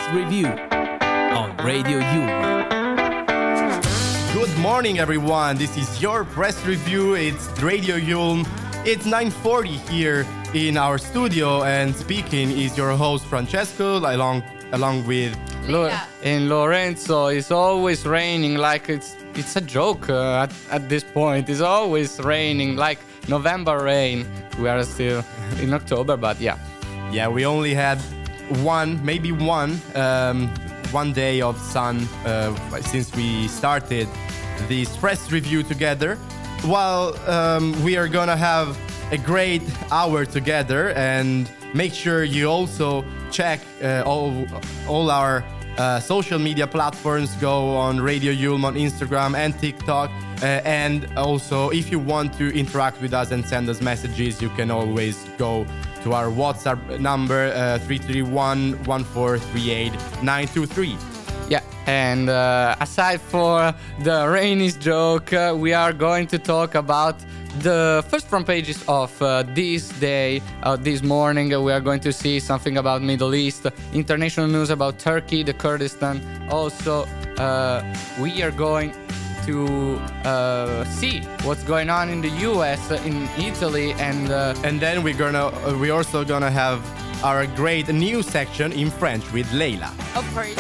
Review on Radio Yulm. Good morning, everyone. This is your press review. It's Radio Yulm. It's 9:40 here in our studio, and speaking is your host Francesco, along with In Lorenzo, it's always raining like it's a joke at this point. It's always raining like November rain. We are still in October, but yeah. Yeah, we only had maybe one day of sun since we started this press review together. While we are gonna have a great hour together, and make sure you also check all our social media platforms. Go on Radio Yulm on Instagram and TikTok. And also, if you want to interact with us and send us messages, you can always go to our WhatsApp number 331-1438-923. Yeah, and aside for the rainy joke, we are going to talk about the first front pages of this day, this morning. We are going to see something about Middle East, international news about Turkey, the Kurdistan. Also, we are going to see what's going on in the US, in Italy, and then we're also gonna have our great news section in French with Leila. Of course.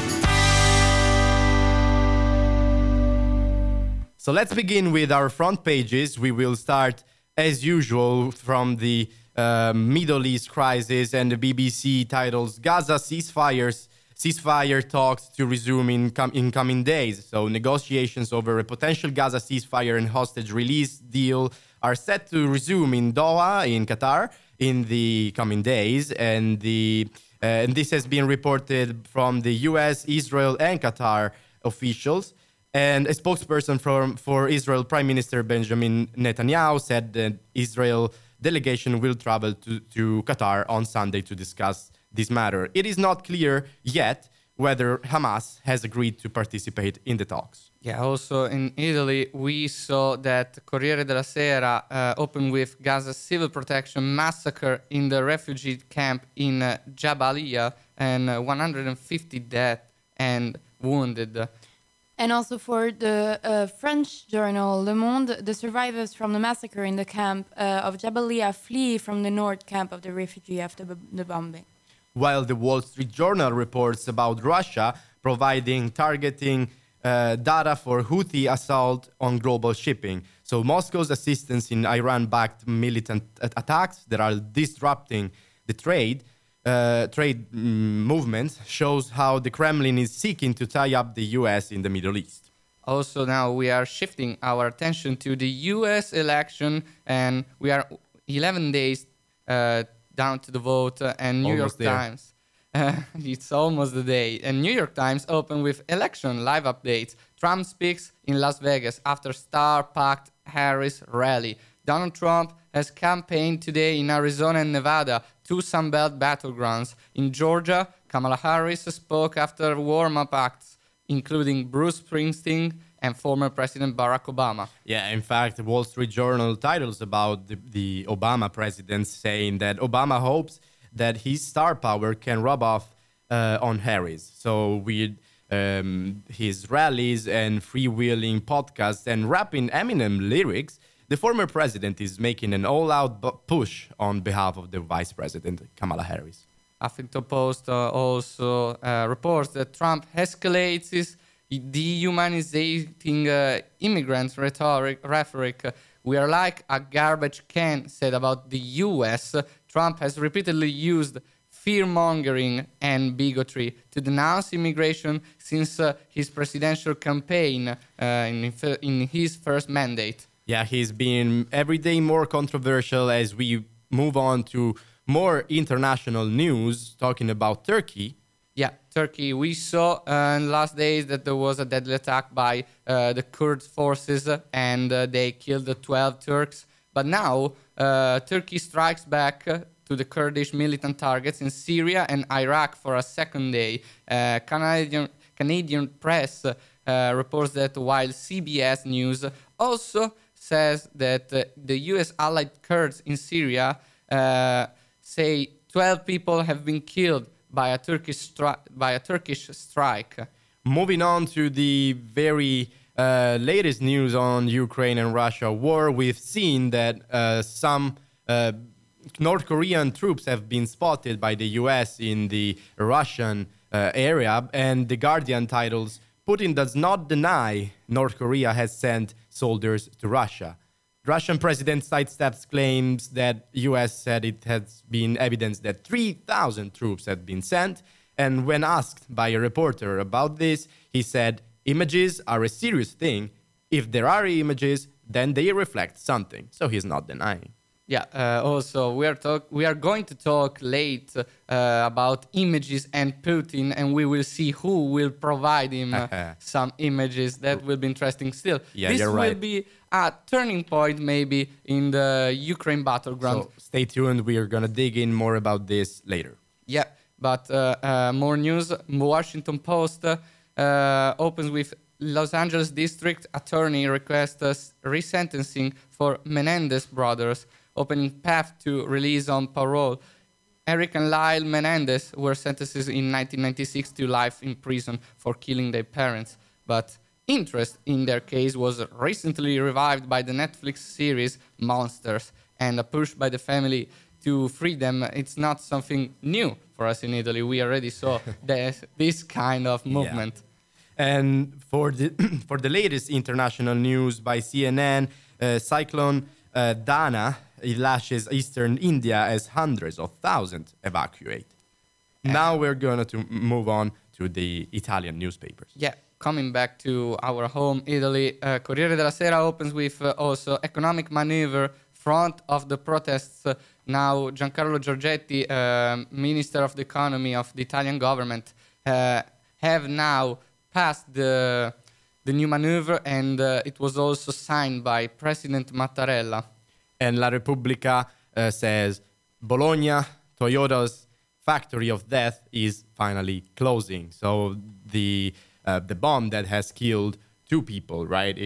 So let's begin with our front pages. We will start, as usual, from the Middle East crisis, and the BBC titles Gaza ceasefire talks to resume in coming days. So negotiations over a potential Gaza ceasefire and hostage release deal are set to resume in Doha, in Qatar, in the coming days. And this has been reported from the US, Israel, and Qatar officials. And a spokesperson for Israel Prime Minister Benjamin Netanyahu said that Israel delegation will travel to Qatar on Sunday to discuss this matter. It is not clear yet whether Hamas has agreed to participate in the talks. yeah, also in Italy, we saw that Corriere della Sera opened with Gaza's civil protection massacre in the refugee camp in Jabalia, and 150 dead and wounded. And also for the French journal Le Monde, the survivors from the massacre in the camp of Jabalia flee from the north camp of the refugee after the bombing. While the Wall Street Journal reports about Russia providing targeting data for Houthi assault on global shipping. So Moscow's assistance in Iran-backed militant attacks that are disrupting the trade movements shows how the Kremlin is seeking to tie up the US in the Middle East. Also, now we are shifting our attention to the US election, and we are 11 days down to the vote, and New Almost York there. Times. It's almost the day. And New York Times opened with election live updates. Trump speaks in Las Vegas after star-packed Harris rally. Donald Trump has campaigned today in Arizona and Nevada, two Sunbelt battlegrounds. In Georgia, Kamala Harris spoke after warm-up acts, including Bruce Springsteen and former President Barack Obama. Yeah, in fact, the Wall Street Journal titles about the Obama president saying that Obama hopes that his star power can rub off on Harris. So with his rallies and freewheeling podcasts and rapping Eminem lyrics, the former president is making an all-out push on behalf of the vice president, Kamala Harris. Huffington Post also reports that Trump escalates his dehumanizing immigrant rhetoric. We are like a garbage can, said about the U.S. Trump has repeatedly used fear-mongering and bigotry to denounce immigration since his presidential campaign in his first mandate. Yeah, he's been every day more controversial as we move on to more international news, talking about Turkey. Yeah, Turkey. We saw in the last days that there was a deadly attack by the Kurd forces, and they killed 12 Turks. But now, Turkey strikes back to the Kurdish militant targets in Syria and Iraq for a second day. Canadian press reports that, while CBS News also says that the U.S. allied Kurds in Syria say 12 people have been killed by a Turkish strike. Moving on to the very latest news on Ukraine and Russia war, we've seen that some North Korean troops have been spotted by the US in the Russian area, and The Guardian titles, Putin does not deny North Korea has sent soldiers to Russia. Russian president sidesteps claims that US said it has been evidence that 3,000 troops had been sent, and when asked by a reporter about this, he said, images are a serious thing. If there are images, then they reflect something. So he's not denying. Yeah. Also, we are going to talk late about images and Putin, and we will see who will provide him some images. That will be interesting. Still, Yeah, this you're will right. be a turning point, maybe in the Ukraine battleground. So stay tuned. We are going to dig in more about this later. Yeah, but more news. Washington Post opens with Los Angeles District Attorney requests resentencing for Menendez brothers, opening path to release on parole. Eric and Lyle Menendez were sentenced in 1996 to life in prison for killing their parents, but interest in their case was recently revived by the Netflix series Monsters, and a push by the family to free them. It's not something new for us in Italy. We already saw this kind of movement. And for the for the latest international news by CNN, Cyclone Dana it lashes eastern India as hundreds of thousands evacuate. Now we're going to move on to the Italian newspapers. Yeah, coming back to our home, Italy, Corriere della Sera opens with also economic maneuver front of the protests. Now Giancarlo Giorgetti, Minister of the Economy of the Italian government, have now passed the new maneuver, and it was also signed by President Mattarella. And La Repubblica says Bologna, Toyota's factory of death, is finally closing. So the bomb that has killed two people, right,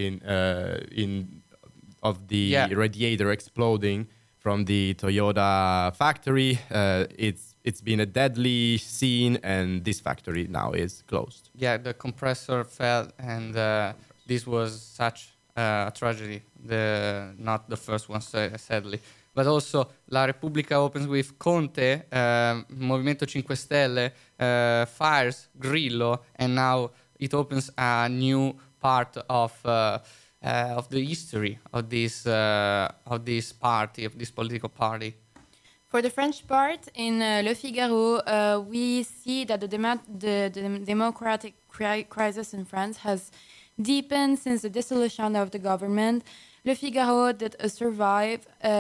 of the radiator exploding from the Toyota factory, it's been a deadly scene, and this factory now is closed. Yeah, the compressor fell, and this was such a tragedy. Not the first one, sadly. But also, La Repubblica opens with Conte, Movimento 5 Stelle, fires Grillo, and now it opens a new part of the history of this party, of this political party. For the French part, in Le Figaro, we see that the democratic crisis in France has deepened since the dissolution of the government. Le Figaro did a survey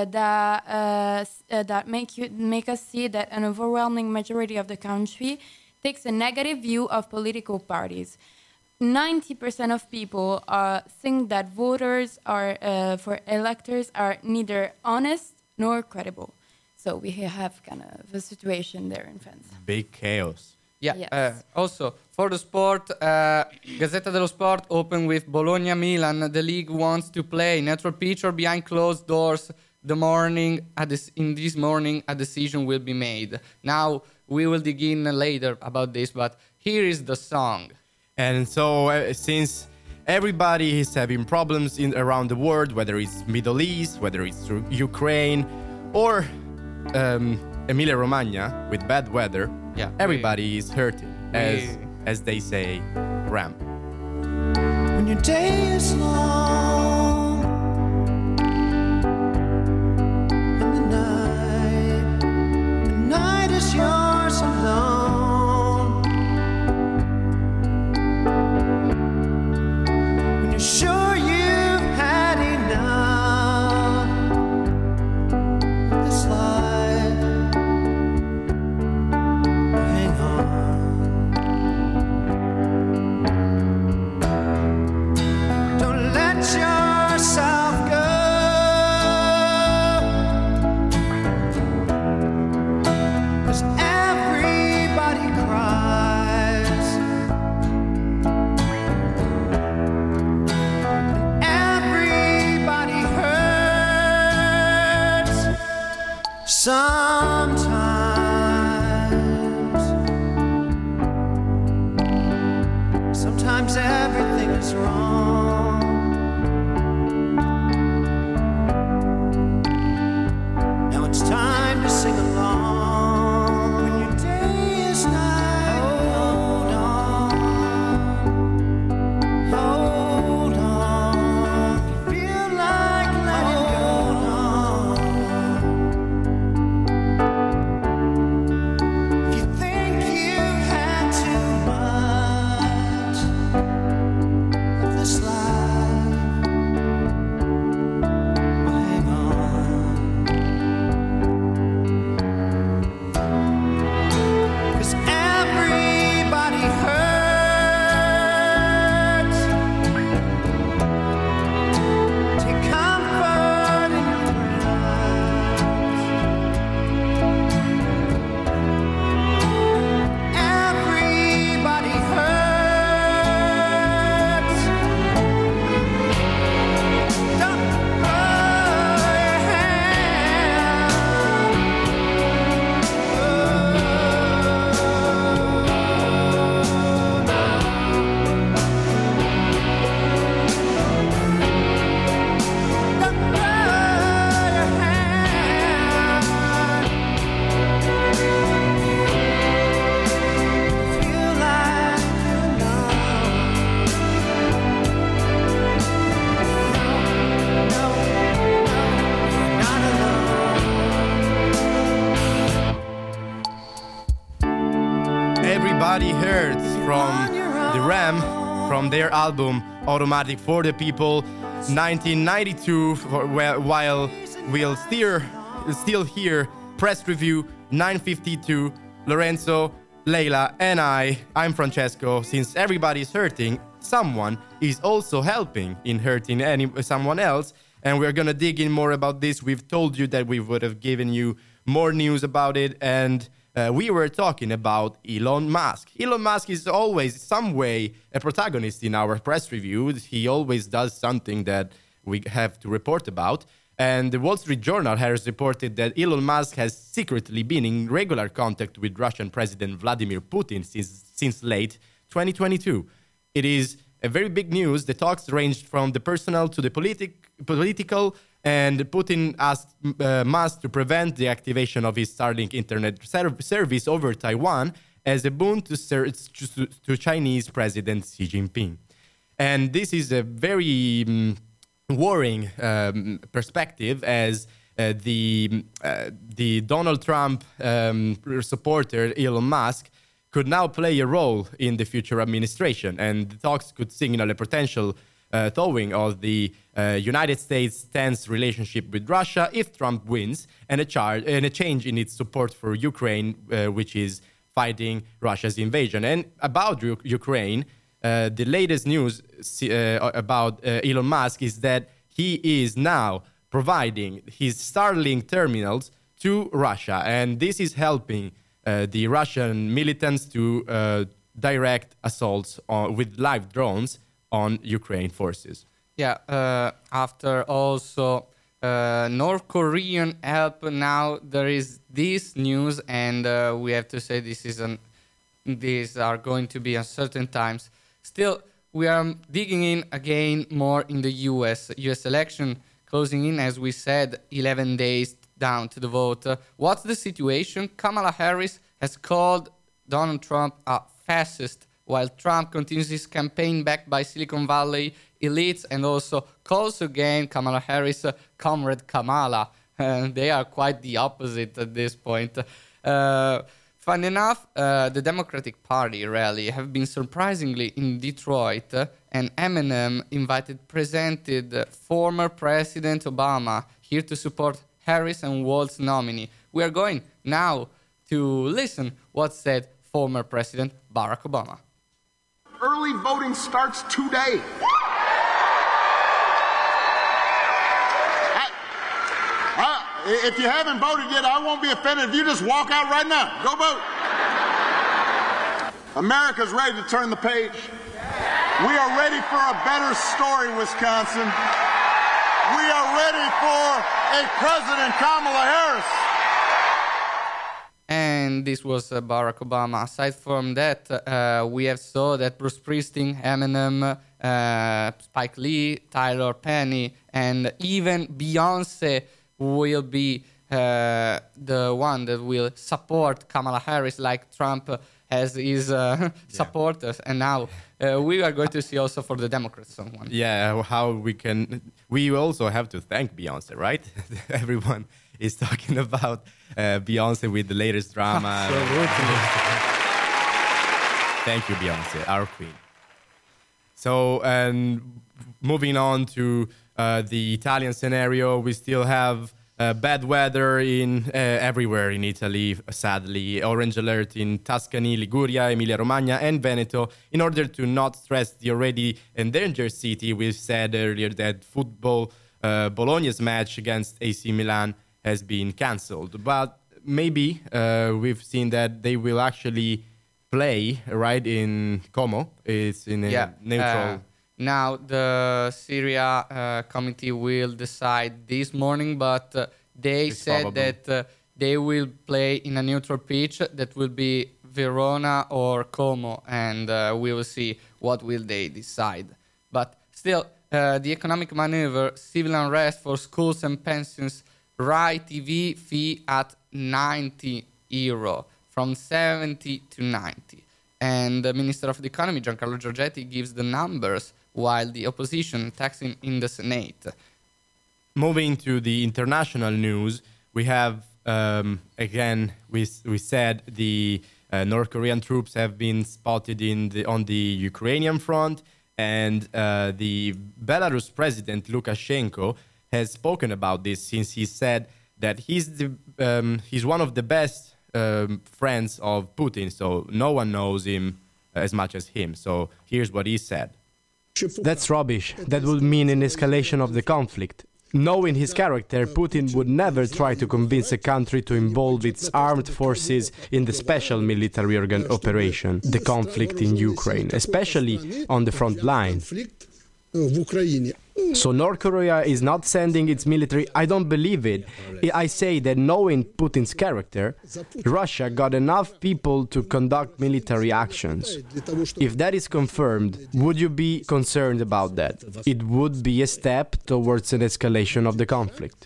that make us see that an overwhelming majority of the country takes a negative view of political parties. 90% of people think that voters for electors are neither honest nor credible. So we have kind of a situation there in France. Big chaos. Yeah. Yes. Also, for the sport, Gazzetta dello Sport open with Bologna-Milan. The league wants to play neutral pitch or behind closed doors. In this morning, a decision will be made. Now, we will dig in later about this, but here is the song. And so, since everybody is having problems around the world, whether it's Middle East, whether it's Ukraine, or Emilia-Romagna with bad weather, everybody is hurting, as they say, Ram. When your day is long and the night is yours alone. When you're sure you've had enough of this life, hang on. Don't let yourself go, 'cause everybody cries and everybody hurts sometimes. is wrong. Now it's time to sing along. When your day is night, hold on, hold on. You feel like letting go. If you think you've had too much of this life, well, hang on. 'Cause everybody hurts. Take comfort in your friends. Everybody hurts. Don't throw your hand. Don't throw your hand. Feel like you're no, you're not alone. Everybody Hurts from the Ram, from their album Automatic for the People, 1992. While we'll still hear press review 952. Lorenzo, Leila, and I'm Francesco. Since everybody's hurting, someone is also helping in hurting someone else. And we're gonna dig in more about this. We've told you that we would have given you more news about it, and we were talking about Elon Musk. Elon Musk is always some way a protagonist in our press reviews. He always does something that we have to report about. And the Wall Street Journal has reported that Elon Musk has secretly been in regular contact with Russian President Vladimir Putin since late 2022. It is a very big news. The talks ranged from the personal to the political, and Putin asked Musk to prevent the activation of his Starlink internet service over Taiwan as a boon to Chinese President Xi Jinping. And this is a very worrying perspective, as the Donald Trump supporter Elon Musk could now play a role in the future administration, and the talks could signal a potential thawing of the United States' tense relationship with Russia if Trump wins, and a change in its support for Ukraine, which is fighting Russia's invasion. And about Ukraine, the latest news about Elon Musk is that he is now providing his Starlink terminals to Russia, and this is helping the Russian militants to direct assaults with live drones on Ukraine forces. Yeah, after also North Korean help, now there is this news, and we have to say these are going to be uncertain times. Still, we are digging in again more in the US election closing in, as we said, 11 days down to the vote. What's the situation? Kamala Harris has called Donald Trump a fascist, while Trump continues his campaign backed by Silicon Valley elites, and also calls again Kamala Harris Comrade Kamala. They are quite the opposite at this point. Fun enough, the Democratic Party rally have been surprisingly in Detroit, and Eminem presented former President Obama here to support Harris and Walt's nominee. We are going now to listen what said former President Barack Obama. Early voting starts today. If you haven't voted yet, I won't be offended if you just walk out right now. Go vote. America's ready to turn the page. We are ready for a better story, Wisconsin. We are ready for a President Kamala Harris. And this was Barack Obama. Aside from that, we have saw that Bruce Springsteen, Eminem, Spike Lee, Tyler Penny, and even Beyonce will be the one that will support Kamala Harris like Trump has his supporters. And now we are going to see also for the Democrats someone. Yeah, how we also have to thank Beyonce, right? Everyone is talking about Beyonce with the latest drama. Thank you, Beyonce, our queen. So, and moving on to the Italian scenario, we still have bad weather in everywhere in Italy, sadly. Orange alert in Tuscany, Liguria, Emilia-Romagna, and Veneto. In order to not stress the already endangered city, we said earlier that football Bologna's match against AC Milan has been cancelled. But maybe we've seen that they will actually play right in Como. It's in a neutral. Now the Syria committee will decide this morning, but they said probable. that they will play in a neutral pitch that will be Verona or Como, and we will see what will they decide. But still, the economic maneuver, civil unrest for schools and pensions, Rai TV fee at €90, from 70 to 90. And the Minister of the Economy, Giancarlo Giorgetti, gives the numbers, while the opposition taxing in the Senate. Moving to the international news, we have, again, we said the North Korean troops have been spotted on the Ukrainian front, and the Belarus president, Lukashenko, has spoken about this since he said that he's one of the best friends of Putin, so no one knows him as much as him. So here's what he said. That's rubbish. That would mean an escalation of the conflict. Knowing his character, Putin would never try to convince a country to involve its armed forces in the special military operation, the conflict in Ukraine, especially on the front line. So North Korea is not sending its military. I don't believe it. I say that knowing Putin's character, Russia got enough people to conduct military actions. If that is confirmed, would you be concerned about that? It would be a step towards an escalation of the conflict.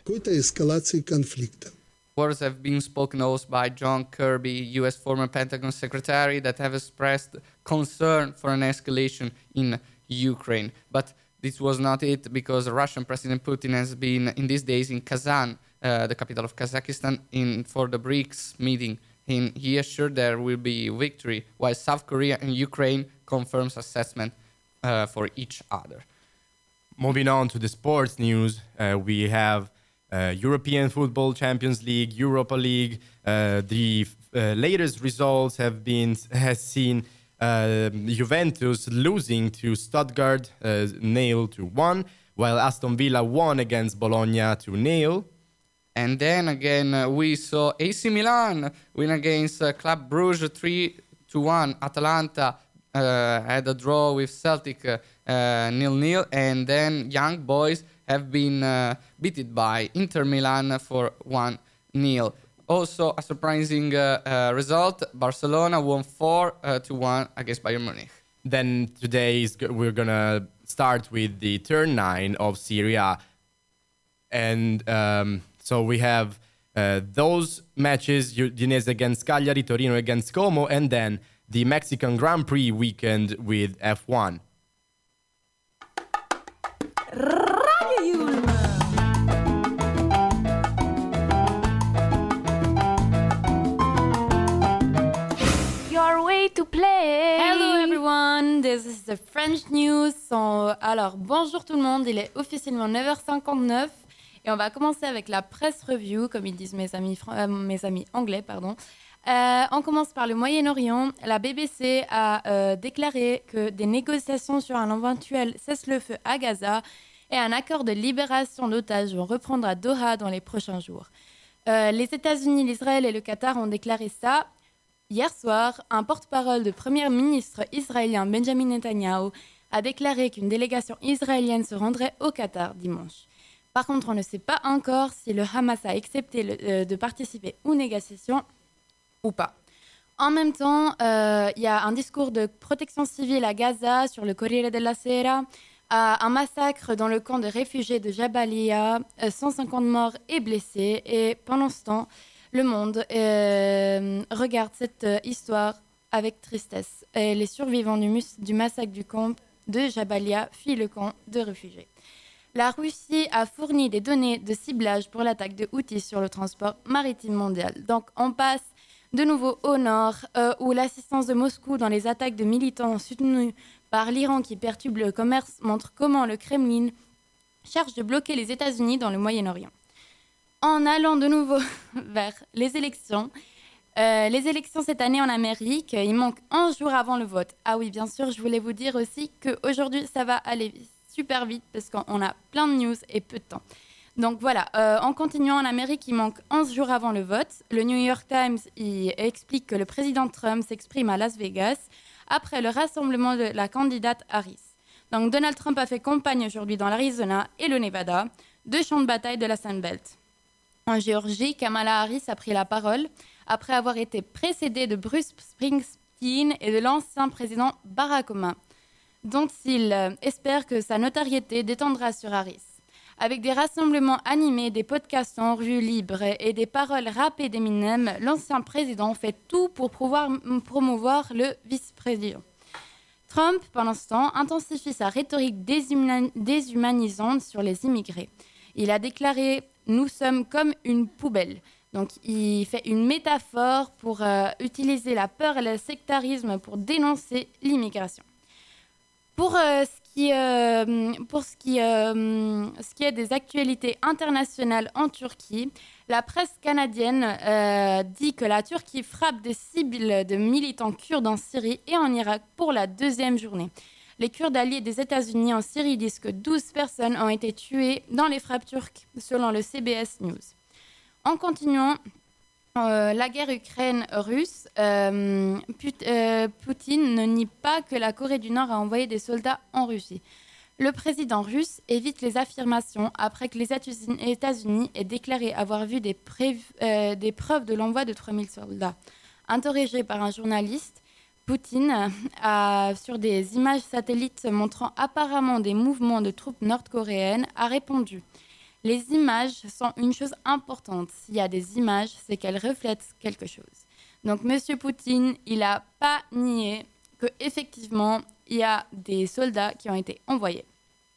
Words have been spoken also by John Kirby, U.S. former Pentagon Secretary, that have expressed concern for an escalation in Ukraine. But this was not it, because Russian President Putin has been in these days in Kazan, the capital of Kazakhstan, for the BRICS meeting. He assured there will be victory, while South Korea and Ukraine confirms assessment for each other. Moving on to the sports news, we have European Football Champions League, Europa League. The latest results has seen Juventus losing to Stuttgart 0-1, while Aston Villa won against Bologna 2-0. And then again, we saw AC Milan win against Club Brugge 3-1. Atalanta had a draw with Celtic 0-0. And then Young Boys have been beaten by Inter Milan for 1-0. Also, a surprising result. Barcelona won 4-1 against Bayern Munich. Then today we're going to start with the turn 9 of Serie A. And so we have those matches, Udinese against Cagliari, Torino against Como, and then the Mexican Grand Prix weekend with F1. To play. Hello everyone, this is the French news. Alors bonjour tout le monde, il est officiellement 9h59 et on va commencer avec la press review, comme ils disent mes amis anglais, pardon. On commence par le Moyen-Orient. La BBC a déclaré que des négociations sur un éventuel cessez-le-feu à Gaza et un accord de libération d'otages vont reprendre à Doha dans les prochains jours. Les États-Unis, l'Israël et le Qatar ont déclaré ça. Hier soir, un porte-parole de Premier ministre israélien Benjamin Netanyahu a déclaré qu'une délégation israélienne se rendrait au Qatar dimanche. Par contre, on ne sait pas encore si le Hamas a accepté de participer aux négociations ou pas. En même temps, il y a un discours de protection civile à Gaza sur le Corriere della Sera, un massacre dans le camp de réfugiés de Jabalia, 150 morts et blessés. Et pendant ce temps, le monde regarde cette histoire avec tristesse. Et les survivants du massacre du camp de Jabalia fuient le camp de réfugiés. La Russie a fourni des données de ciblage pour l'attaque de Houthis sur le transport maritime mondial. Donc on passe de nouveau au nord, où l'assistance de Moscou dans les attaques de militants soutenus par l'Iran qui perturbe le commerce montre comment le Kremlin cherche de bloquer les États-Unis dans le Moyen-Orient. En allant de nouveau vers les élections cette année en Amérique, il manque 11 jours avant le vote. Ah oui, bien sûr, je voulais vous dire aussi qu'aujourd'hui, ça va aller super vite parce qu'on a plein de news et peu de temps. Donc voilà, en continuant en Amérique, il manque 11 jours avant le vote. Le New York Times explique que le président Trump s'exprime à Las Vegas après le rassemblement de la candidate Harris. Donc Donald Trump a fait campagne aujourd'hui dans l'Arizona et le Nevada, deux champs de bataille de la Sun Belt. En Géorgie, Kamala Harris a pris la parole après avoir été précédée de Bruce Springsteen et de l'ancien président Barack Obama, dont il espère que sa notoriété détendra sur Harris. Avec des rassemblements animés, des podcasts en rue libre et des paroles rappées d'Eminem, l'ancien président fait tout pour pouvoir promouvoir le vice-président. Trump, pendant ce temps, intensifie sa rhétorique déshumanisante sur les immigrés. Il a déclaré « Nous sommes comme une poubelle ». Donc, il fait une métaphore pour utiliser la peur et le sectarisme pour dénoncer l'immigration. Pour ce qui est des actualités internationales en Turquie, la presse canadienne dit que la Turquie frappe des cibles de militants kurdes en Syrie et en Irak pour la deuxième journée. Les Kurdes alliés des États-Unis en Syrie disent que 12 personnes ont été tuées dans les frappes turques, selon le CBS News. En continuant, la guerre Ukraine-Russe, Poutine ne nie pas que la Corée du Nord a envoyé des soldats en Russie. Le président russe évite les affirmations après que les États-Unis aient déclaré avoir vu des preuves de l'envoi de 3000 soldats. Interrogé par un journaliste, Poutine sur des images satellites montrant apparemment des mouvements de troupes nord-coréennes, a répondu « Les images sont une chose importante. S'il y a des images, c'est qu'elles reflètent quelque chose. » Donc, M. Poutine, il n'a pas nié qu'effectivement, il y a des soldats qui ont été envoyés.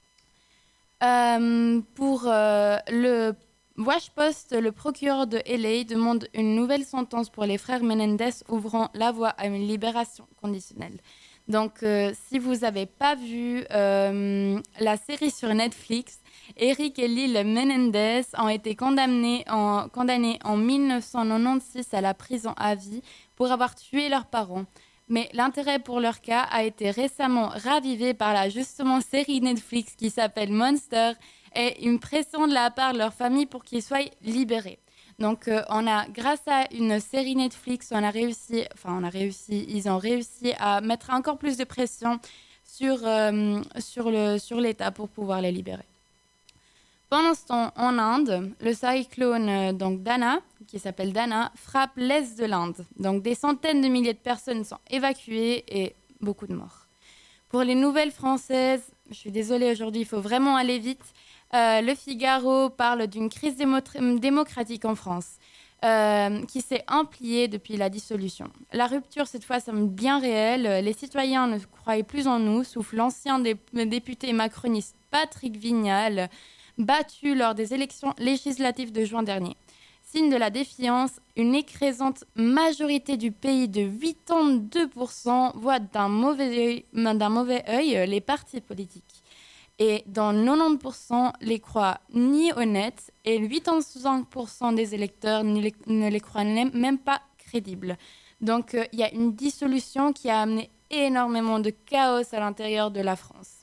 Pour le Wash Post, le procureur de LA demande une nouvelle sentence pour les frères Menendez, ouvrant la voie à une libération conditionnelle. Donc, si vous n'avez pas vu la série sur Netflix, Eric et Lil Menendez ont été condamnés en 1996 à la prison à vie pour avoir tué leurs parents. Mais l'intérêt pour leur cas a été récemment ravivé par la justement série Netflix qui s'appelle Monster et une pression de la part de leur famille pour qu'ils soient libérés. Donc, grâce à une série Netflix, ils ont réussi à mettre encore plus de pression sur l'État pour pouvoir les libérer. Pendant ce temps, en Inde, le cyclone Dana, qui s'appelle Dana, frappe l'est de l'Inde. Donc, des centaines de milliers de personnes sont évacuées et beaucoup de morts. Pour les nouvelles françaises, je suis désolée aujourd'hui, il faut vraiment aller vite. Le Figaro parle d'une crise démocratique en France qui s'est ampliée depuis la dissolution. La rupture, cette fois, semble bien réelle. Les citoyens ne croient plus en nous, souffle l'ancien député macroniste Patrick Vignal, battu lors des élections législatives de juin dernier. Signe de la défiance, une écrasante majorité du pays de 82% voit d'un mauvais œil les partis politiques. Et dans 90%, les croient ni honnêtes et 85% des électeurs ne les croient même pas crédibles. Donc, il y a une dissolution qui a amené énormément de chaos à l'intérieur de la France.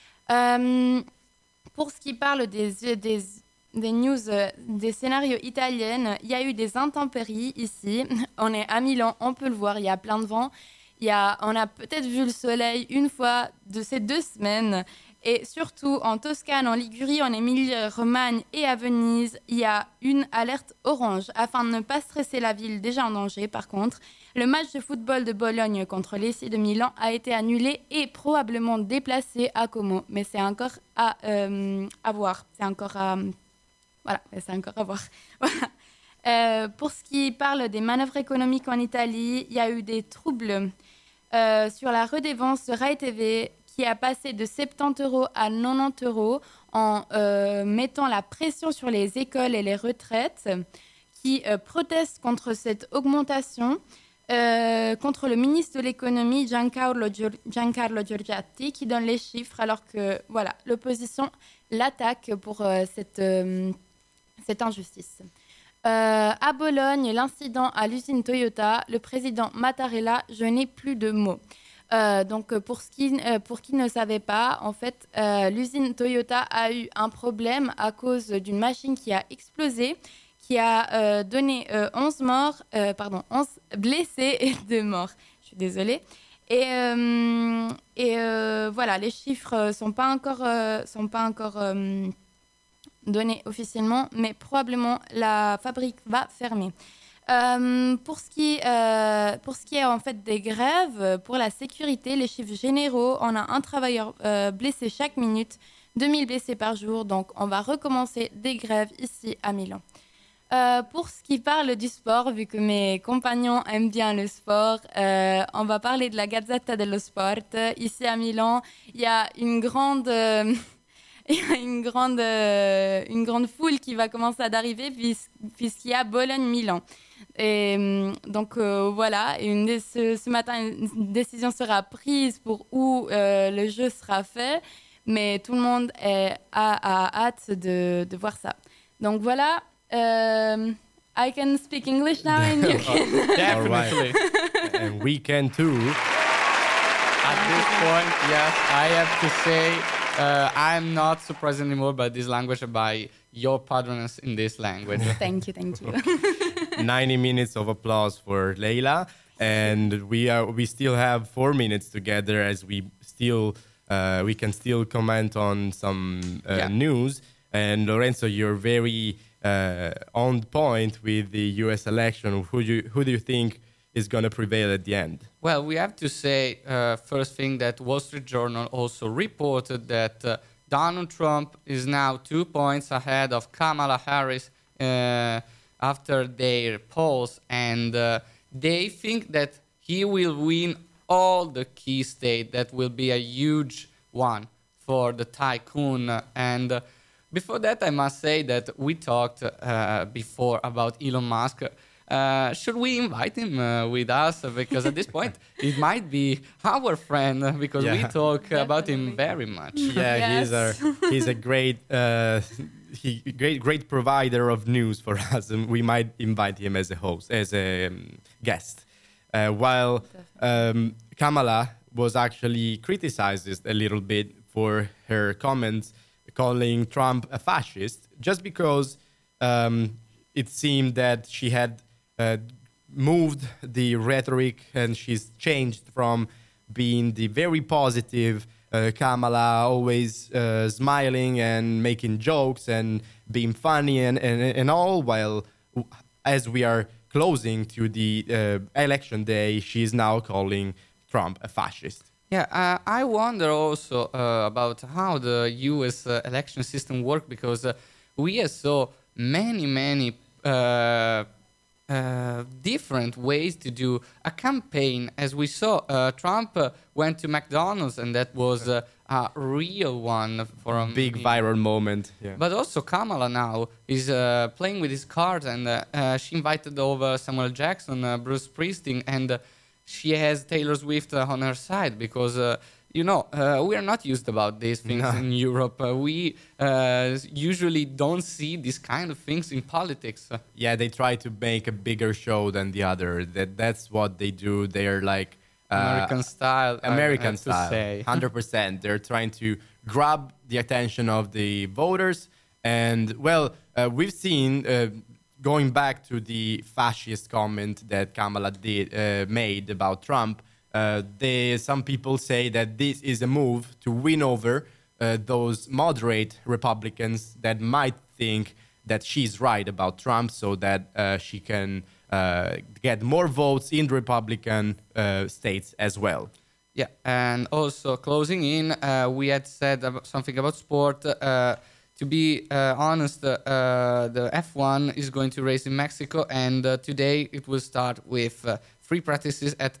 Pour ce qui parle des news, des scénarios italiennes, il y a eu des intempéries ici. On est à Milan, on peut le voir, il y a plein de vent. On a peut-être vu le soleil une fois de ces 2 semaines. Et surtout, en Toscane, en Ligurie, en Émilie-Romagne et à Venise, il y a une alerte orange. Afin de ne pas stresser la ville déjà en danger, par contre, le match de football de Bologne contre l'AC de Milan a été annulé et probablement déplacé à Como. Mais c'est encore à voir. C'est encore à voir. Voilà. Pour ce qui parle des manœuvres économiques en Italie, il y a eu des troubles sur la redevance de Rai TV qui a passé de 70 € à 90 € en mettant la pression sur les écoles et les retraites qui protestent contre cette augmentation, contre le ministre de l'économie Giancarlo Giorgiatti qui donne les chiffres alors que voilà, l'opposition l'attaque pour cette injustice. À Bologne, l'incident à l'usine Toyota, le président Mattarella, je n'ai plus de mots. Donc, pour qui ne savait pas, en fait, l'usine Toyota a eu un problème à cause d'une machine qui a explosé, qui a donné 11 blessés et 2 morts. Je suis désolée. Et voilà, les chiffres ne sont pas encore donnés officiellement, mais probablement la fabrique va fermer. Pour ce qui est en fait des grèves, pour la sécurité, les chiffres généraux, on a un travailleur blessé chaque minute, 2000 blessés par jour, donc on va recommencer des grèves ici à Milan. Pour ce qui parle du sport, vu que mes compagnons aiment bien le sport, on va parler de la Gazzetta dello Sport. Ici à Milan, il y a une grande foule qui va commencer à arriver puisqu'il y a Bologne-Milan. Et donc voilà, ce matin, une décision sera prise pour où le jeu sera fait, mais tout le monde a hâte de voir ça. Donc voilà, I can speak English now and you can. Definitely. And we can too. At this point, yes, I have to say I'm not surprised anymore by this language, by your patroness in this language. Thank you. 90 minutes of applause for Leila, and we still have 4 minutes together as we can still comment on some news. And Lorenzo, you're very on point with the U.S. election. Who do you think is going to prevail at the end? Well, we have to say first thing that Wall Street Journal also reported that Donald Trump is now 2 points ahead of Kamala Harris after their polls, and they think that he will win all the key states. That will be a huge one for the tycoon. And before that, I must say that we talked before about Elon Musk. Should we invite him with us? Because at this point, it might be our friend because we talk about him very much. Yeah, Yes. he's a great great provider of news for us, and we might invite him as a host, as a guest. While Kamala was actually criticized a little bit for her comments calling Trump a fascist, just because it seemed that she had moved the rhetoric and she's changed from being the very positive Kamala, always smiling and making jokes and being funny and all, while as we are closing to the election day, she's now calling Trump a fascist. Yeah, I wonder also about how the U.S. Election system works, because we have so many different ways to do a campaign. As we saw, Trump went to McDonald's, and that was a real one for a Big viral moment. Yeah. But also Kamala now is playing with his cards, and she invited over Samuel Jackson, Bruce Springsteen, and she has Taylor Swift on her side, because we are not used about these things in Europe. We usually don't see these kind of things in politics. Yeah, they try to make a bigger show than the other. That's what they do. They're like American style. American I have style, to say. 100%. They're trying to grab the attention of the voters. And well, we've seen, going back to the fascist comment that Kamala made about Trump, some people say that this is a move to win over those moderate Republicans that might think that she's right about Trump, so that she can get more votes in the Republican states as well. Yeah, and also closing in, we had said something about sport. To be honest, the F1 is going to race in Mexico, and today it will start with free practices at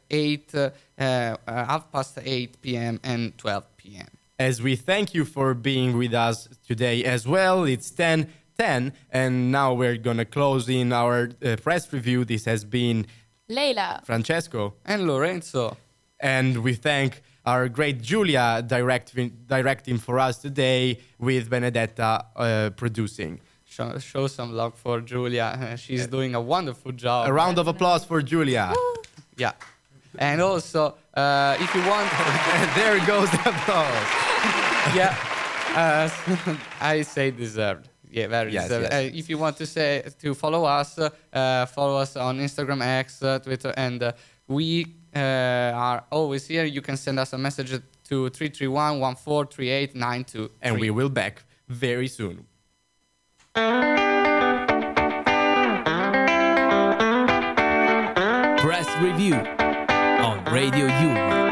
8 p.m. and 12 p.m. As we thank you for being with us today as well, it's 10:10, and now we're gonna close in our press review. This has been Leila. Francesco. And Lorenzo. And we thank our great Julia directing for us today, with Benedetta producing. Show some love for Julia. She's doing a wonderful job. A round of applause for Julia. Yeah. And also, if you want... There goes the applause. Yeah. I say deserved. Yeah, very Yes, deserved. yes. If you want to follow us on Instagram, X, Twitter, and we are always here. You can send us a message to 331-1438-923. And we will back very soon. Press Review on Radio Yulm.